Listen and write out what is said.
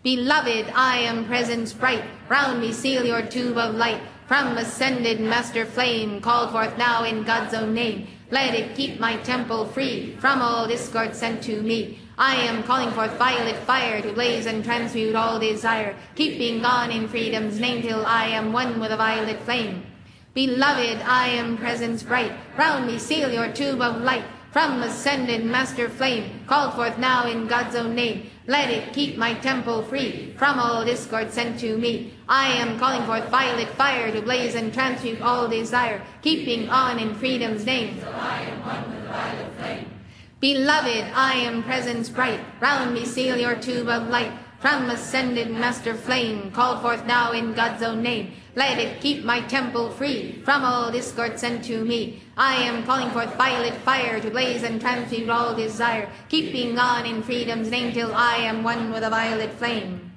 Beloved, I am presence bright, round me seal your tube of light. From ascended master flame, called forth now in God's own name. Let it keep my temple free from all discord sent to me. I am calling forth violet fire to blaze and transmute all desire, keeping on in freedom's name till I am one with a violet flame. Beloved, I am presence bright, round me seal your tube of light. From ascended master flame, called forth now in God's own name. Let it keep my temple free from all discord sent to me. I am calling forth violet fire to blaze and transmute all desire, keeping on in freedom's name. So I am one with the violet flame. Beloved, I am presence bright, round me seal your tube of light. From ascended master flame, called forth now in God's own name. Let it keep my temple free from all discord sent to me. I am calling forth violet fire to blaze and transmute all desire, keeping on in freedom's name till I am one with a violet flame.